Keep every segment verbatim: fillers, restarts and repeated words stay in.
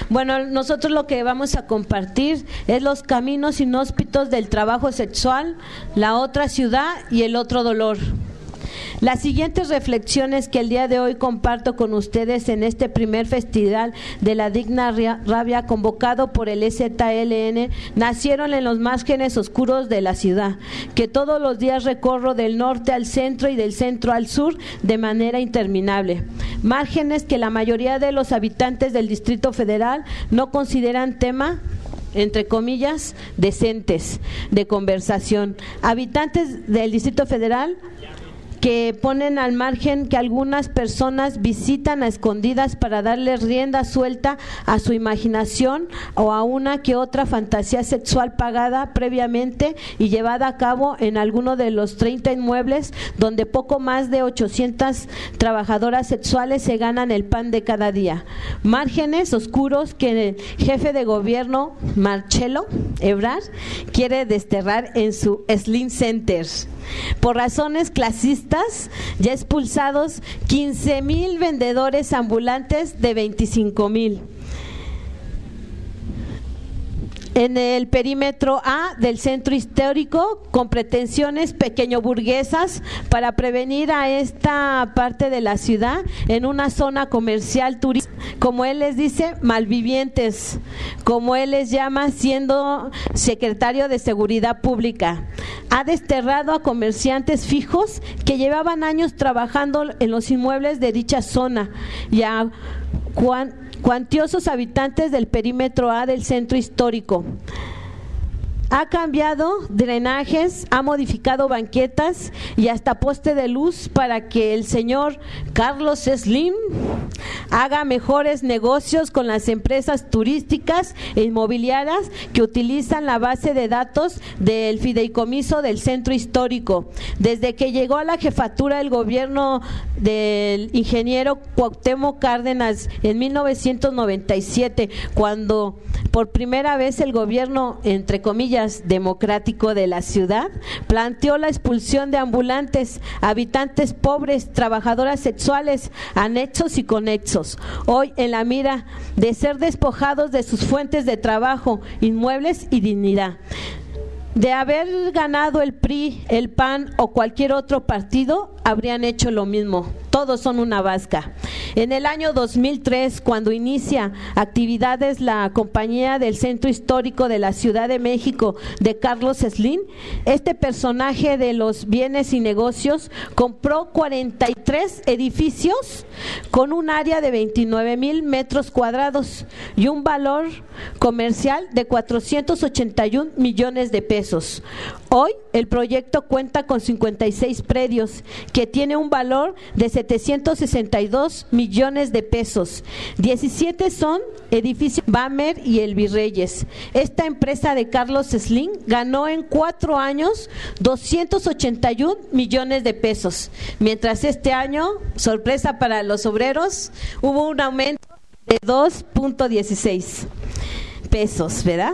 Bueno, nosotros lo que vamos a compartir es los caminos inhóspitos del trabajo sexual, la otra ciudad y el otro dolor. Las siguientes reflexiones que el día de hoy comparto con ustedes en este primer festival de la Digna Rabia convocado por el E Z L N nacieron en los márgenes oscuros de la ciudad, que todos los días recorro del norte al centro y del centro al sur de manera interminable. Márgenes que la mayoría de los habitantes del Distrito Federal no consideran tema, entre comillas, decentes de conversación. Habitantes del Distrito Federal que ponen al margen que algunas personas visitan a escondidas para darle rienda suelta a su imaginación o a una que otra fantasía sexual pagada previamente y llevada a cabo en alguno de los treinta inmuebles donde poco más de ochocientas trabajadoras sexuales se ganan el pan de cada día. Márgenes oscuros que el jefe de gobierno, Marcelo Ebrard, quiere desterrar en su Slim Center. Por razones clasistas, ya expulsados quince mil vendedores ambulantes de veinticinco mil. En el perímetro A del centro histórico, con pretensiones pequeño burguesas para prevenir a esta parte de la ciudad en una zona comercial turística, como él les dice, malvivientes, como él les llama siendo secretario de Seguridad Pública. Ha desterrado a comerciantes fijos que llevaban años trabajando en los inmuebles de dicha zona y a cuan cuantiosos habitantes del perímetro A del centro histórico. Ha cambiado drenajes, ha modificado banquetas y hasta poste de luz para que el señor Carlos Slim haga mejores negocios con las empresas turísticas e inmobiliarias que utilizan la base de datos del fideicomiso del centro histórico. Desde que llegó a la jefatura del gobierno del ingeniero Cuauhtémoc Cárdenas en mil novecientos noventa y siete, cuando por primera vez el gobierno, entre comillas, democrático de la ciudad, planteó la expulsión de ambulantes, habitantes pobres, trabajadoras sexuales, anexos y conexos, hoy en la mira de ser despojados de sus fuentes de trabajo, inmuebles y dignidad. De haber ganado el P R I, el P A N o cualquier otro partido, habrían hecho lo mismo. Todos son una vasca. En el año dos mil tres, cuando inicia actividades la compañía del Centro Histórico de la Ciudad de México de Carlos Slim, este personaje de los bienes y negocios compró cuarenta y tres edificios con un área de veintinueve mil metros cuadrados y un valor comercial de cuatrocientos ochenta y un millones de pesos. Hoy el proyecto cuenta con cincuenta y seis predios que tiene un valor de setecientos sesenta y dos millones de pesos. diecisiete son edificios Bamer y el Virreyes. Esta empresa de Carlos Slim ganó en cuatro años doscientos ochenta y un millones de pesos, mientras este año, sorpresa para los obreros, hubo un aumento de dos punto dieciséis pesos, ¿verdad?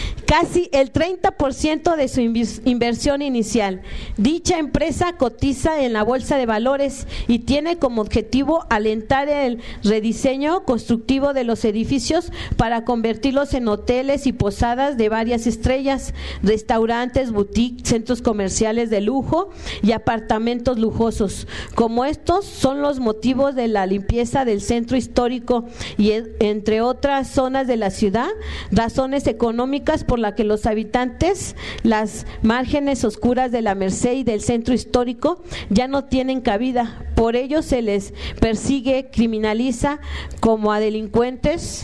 Casi el treinta por ciento de su inversión inicial. Dicha empresa cotiza en la Bolsa de Valores y tiene como objetivo alentar el rediseño constructivo de los edificios para convertirlos en hoteles y posadas de varias estrellas, restaurantes, boutiques, centros comerciales de lujo y apartamentos lujosos. Como estos son los motivos de la limpieza del centro histórico y entre otras zonas de la ciudad, razones económicas por las que los habitantes, las márgenes oscuras de la Merced y del centro histórico ya no tienen cabida. Por ello se les persigue, criminaliza como a delincuentes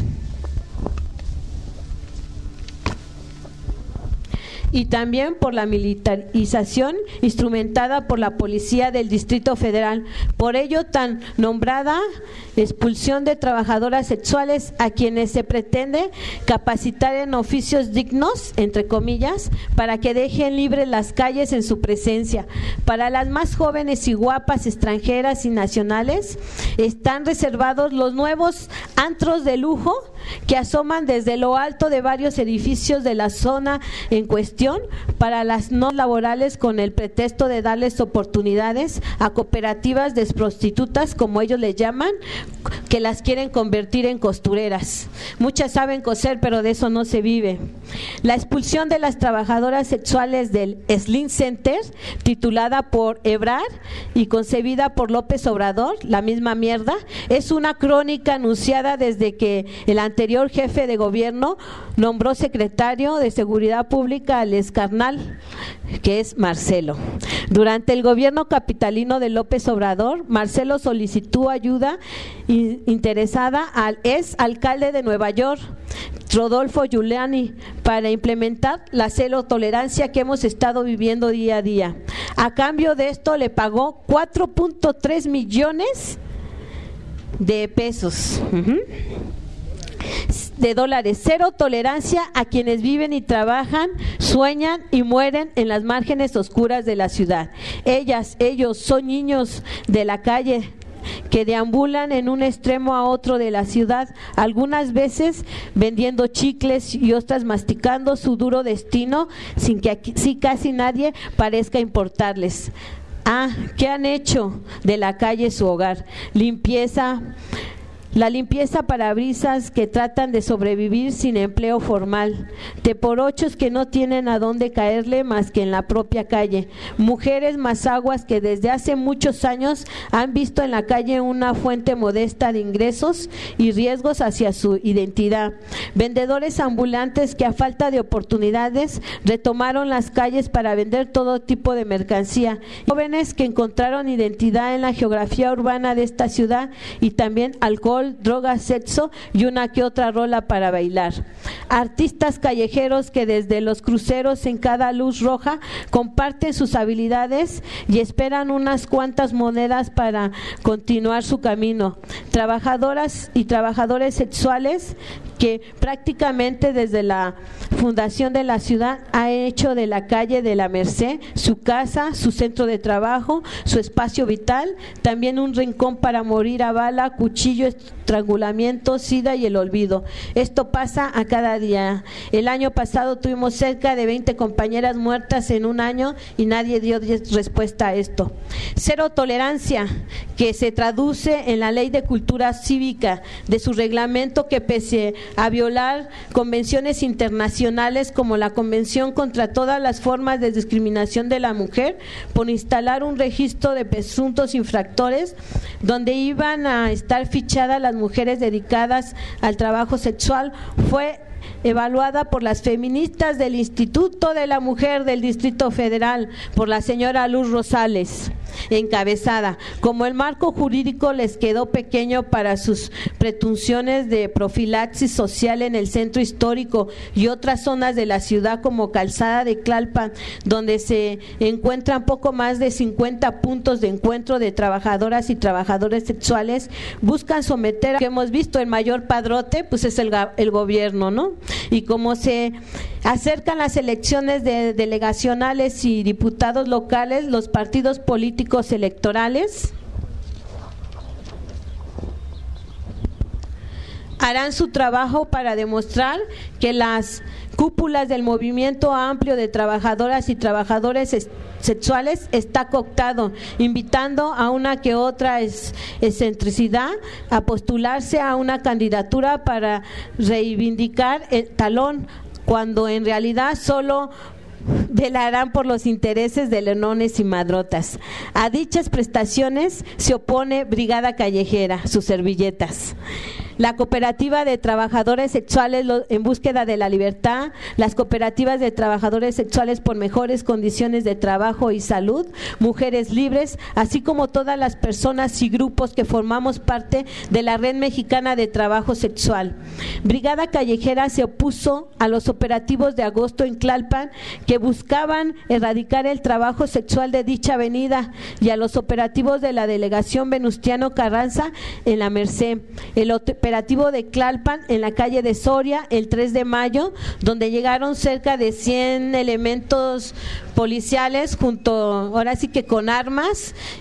y también por la militarización instrumentada por la policía del Distrito Federal. Por ello, tan nombrada expulsión de trabajadoras sexuales a quienes se pretende capacitar en oficios dignos, entre comillas, para que dejen libres las calles en su presencia. Para las más jóvenes y guapas extranjeras y nacionales, están reservados los nuevos antros de lujo que asoman desde lo alto de varios edificios de la zona en cuestión para las no laborales, con el pretexto de darles oportunidades a cooperativas de prostitutas, como ellos les llaman, que las quieren convertir en costureras. Muchas saben coser, pero de eso no se vive. La expulsión de las trabajadoras sexuales del Slim Center, titulada por Ebrard y concebida por López Obrador, la misma mierda, es una crónica anunciada desde que el anterior jefe de gobierno nombró secretario de Seguridad Pública al excarnal, que es Marcelo. Durante el gobierno capitalino de López Obrador, Marcelo solicitó ayuda interesada al ex alcalde de Nueva York, Rodolfo Giuliani, para implementar la cero tolerancia que hemos estado viviendo día a día. A cambio de esto le pagó cuatro punto tres millones de pesos. Uh-huh. de dólares. Cero tolerancia a quienes viven y trabajan, sueñan y mueren en las márgenes oscuras de la ciudad. Ellas, ellos son niños de la calle que deambulan en un extremo a otro de la ciudad, algunas veces vendiendo chicles y otras masticando su duro destino sin que aquí, sí, casi nadie parezca importarles. Ah, ¿qué han hecho de la calle su hogar? Limpieza, la limpieza parabrisas que tratan de sobrevivir sin empleo formal, teporochos que no tienen a dónde caerle más que en la propia calle, mujeres mazaguas que desde hace muchos años han visto en la calle una fuente modesta de ingresos y riesgos hacia su identidad, vendedores ambulantes que a falta de oportunidades retomaron las calles para vender todo tipo de mercancía, jóvenes que encontraron identidad en la geografía urbana de esta ciudad y también alcohol, drogas, sexo y una que otra rola para bailar. Artistas callejeros que desde los cruceros en cada luz roja comparten sus habilidades y esperan unas cuantas monedas para continuar su camino. Trabajadoras y trabajadores sexuales que prácticamente desde la fundación de la ciudad ha hecho de la calle de la Merced su casa, su centro de trabajo, su espacio vital, también un rincón para morir a bala, cuchillo, estrangulamiento, sida y el olvido. Esto pasa a cada día. El año pasado tuvimos cerca de veinte compañeras muertas en un año y nadie dio respuesta a esto. Cero tolerancia, que se traduce en la Ley de Cultura Cívica, de su reglamento que pese a violar convenciones internacionales como la Convención contra todas las formas de discriminación de la mujer, por instalar un registro de presuntos infractores donde iban a estar fichadas las mujeres dedicadas al trabajo sexual, fue evaluada por las feministas del Instituto de la Mujer del Distrito Federal, por la señora Luz Rosales, encabezada. Como el marco jurídico les quedó pequeño para sus pretensiones de profilaxis social en el centro histórico y otras zonas de la ciudad como Calzada de Tlalpan, donde se encuentran poco más de cincuenta puntos de encuentro de trabajadoras y trabajadores sexuales, buscan someter a que hemos visto el mayor padrote, pues es el, el gobierno, ¿no? Y como se acercan las elecciones de delegacionales y diputados locales, los partidos políticos electorales harán su trabajo para demostrar que las cúpulas del movimiento amplio de trabajadoras y trabajadores sexuales está cooptado, invitando a una que otra excentricidad a postularse a una candidatura para reivindicar el talón, cuando en realidad solo velarán por los intereses de leonones y madrotas. A dichas prestaciones se opone Brigada Callejera, sus servilletas. La cooperativa de trabajadores sexuales en búsqueda de la libertad, las cooperativas de trabajadores sexuales por mejores condiciones de trabajo y salud, Mujeres Libres, así como todas las personas y grupos que formamos parte de la Red Mexicana de Trabajo Sexual. Brigada Callejera se opuso a los operativos de agosto en Tlalpan que buscaban erradicar el trabajo sexual de dicha avenida y a los operativos de la delegación Venustiano Carranza en la Merced. El operativo de Tlalpan en la calle de Soria el tres de mayo, donde llegaron cerca de cien elementos policiales junto, ahora sí que con armas y con la Comisión de Derechos Humanos para avalar sus violaciones, ¿no?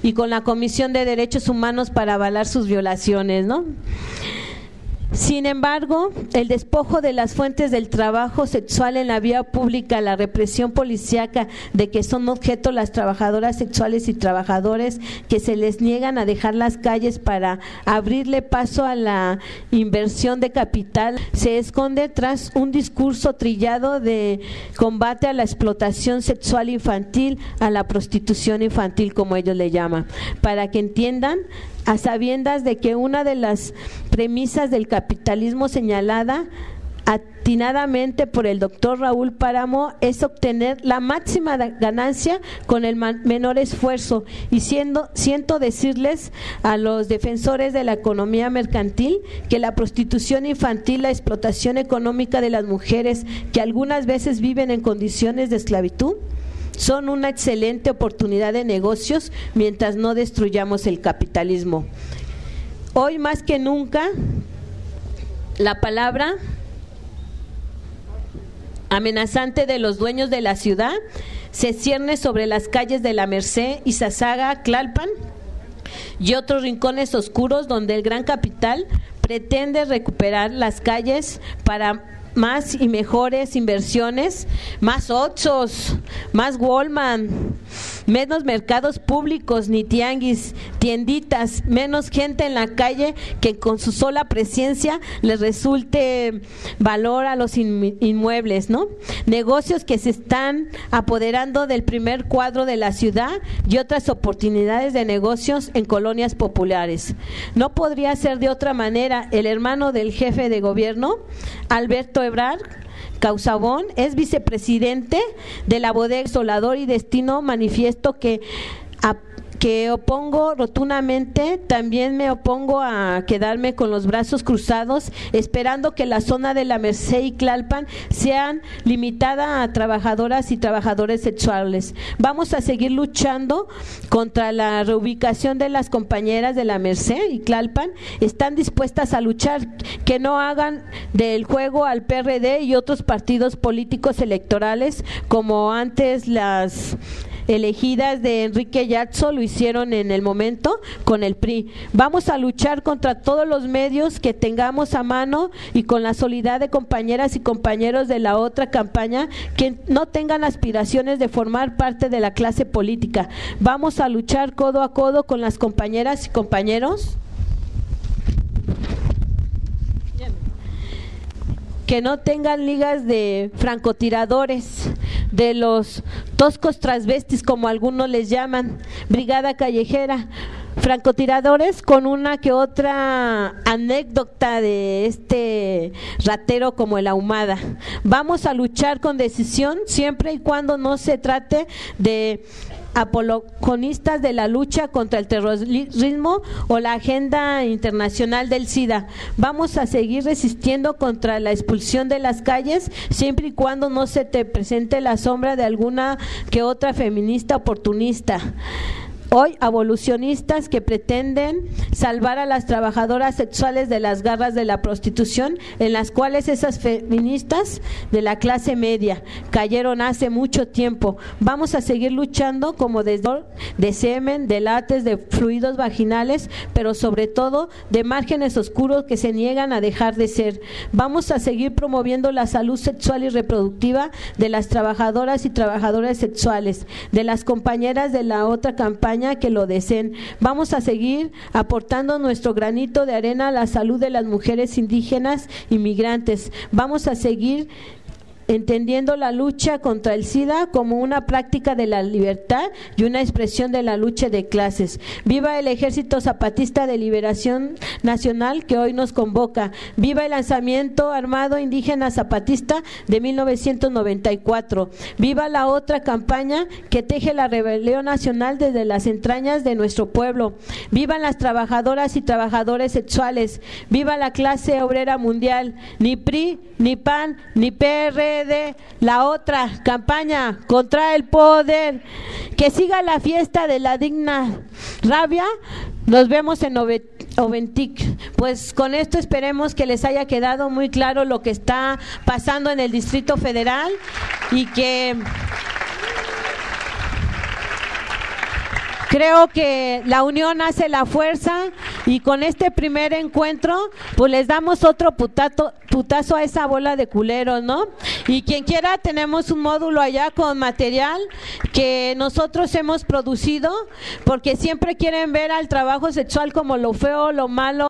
Sin embargo, el despojo de las fuentes del trabajo sexual en la vía pública, la represión policíaca de que son objeto las trabajadoras sexuales y trabajadores que se les niegan a dejar las calles para abrirle paso a la inversión de capital, se esconde tras un discurso trillado de combate a la explotación sexual infantil, a la prostitución infantil, como ellos le llaman. Para que entiendan, a sabiendas de que una de las premisas del capitalismo señalada atinadamente por el doctor Raúl Páramo es obtener la máxima ganancia con el menor esfuerzo, y siendo, siento decirles a los defensores de la economía mercantil que la prostitución infantil, la explotación económica de las mujeres que algunas veces viven en condiciones de esclavitud, son una excelente oportunidad de negocios mientras no destruyamos el capitalismo. Hoy más que nunca, la palabra amenazante de los dueños de la ciudad se cierne sobre las calles de La Merced, Izazaga, Tlalpan y otros rincones oscuros donde el gran capital pretende recuperar las calles para más y mejores inversiones, más Oxxos, más Walmart, menos mercados públicos ni tianguis, tienditas, menos gente en la calle que con su sola presencia les resulte valor a los inmuebles, ¿no? Negocios que se están apoderando del primer cuadro de la ciudad y otras oportunidades de negocios en colonias populares. No podría ser de otra manera. El hermano del jefe de gobierno, Alberto Ebrard Causabón, es vicepresidente de la bodega Solador y Destino. Manifiesto que a que opongo rotundamente. También me opongo a quedarme con los brazos cruzados esperando que la zona de La Merced y Tlalpan sean limitada a trabajadoras y trabajadores sexuales. Vamos a seguir luchando contra la reubicación de las compañeras de La Merced y Tlalpan. Están dispuestas a luchar, que no hagan del juego al P R D y otros partidos políticos electorales como antes las elegidas de Enrique Yatzo lo hicieron en el momento con el P R I. Vamos a luchar contra todos los medios que tengamos a mano y con la solidaridad de compañeras y compañeros de la otra campaña que no tengan aspiraciones de formar parte de la clase política. Vamos a luchar codo a codo con las compañeras y compañeros que no tengan ligas de francotiradores, de los toscos transvestis como algunos les llaman, brigada callejera, francotiradores con una que otra anécdota de este ratero como el Ahumada. Vamos a luchar con decisión siempre y cuando no se trate de apologistas de la lucha contra el terrorismo o la agenda internacional del SIDA. Vamos a seguir resistiendo contra la expulsión de las calles siempre y cuando no se te presente la sombra de alguna que otra feminista oportunista. Hoy abolicionistas que pretenden salvar a las trabajadoras sexuales de las garras de la prostitución, en las cuales esas feministas de la clase media cayeron hace mucho tiempo. Vamos a seguir luchando como desde de semen, de látex, de fluidos vaginales, pero sobre todo de márgenes oscuros que se niegan a dejar de ser. Vamos a seguir promoviendo la salud sexual y reproductiva de las trabajadoras y trabajadores sexuales, de las compañeras de la otra campaña que lo deseen. Vamos a seguir aportando nuestro granito de arena a la salud de las mujeres indígenas y migrantes. Vamos a seguir entendiendo la lucha contra el SIDA como una práctica de la libertad y una expresión de la lucha de clases. Viva el Ejército Zapatista de Liberación Nacional que hoy nos convoca. Viva el lanzamiento armado indígena zapatista de mil novecientos noventa y cuatro. Viva la otra campaña que teje la rebelión nacional desde las entrañas de nuestro pueblo. Vivan las trabajadoras y trabajadores sexuales. Viva la clase obrera mundial. Ni P R I, ni P A N, ni P R D, la otra campaña contra el poder. Que siga la fiesta de la digna rabia. Nos vemos en Oventic. Pues con esto esperemos que les haya quedado muy claro lo que está pasando en el Distrito Federal y que Creo que la unión hace la fuerza y con este primer encuentro pues les damos otro putato, putazo a esa bola de culeros, ¿no? Y quien quiera, tenemos un módulo allá con material que nosotros hemos producido, porque siempre quieren ver al trabajo sexual como lo feo, lo malo.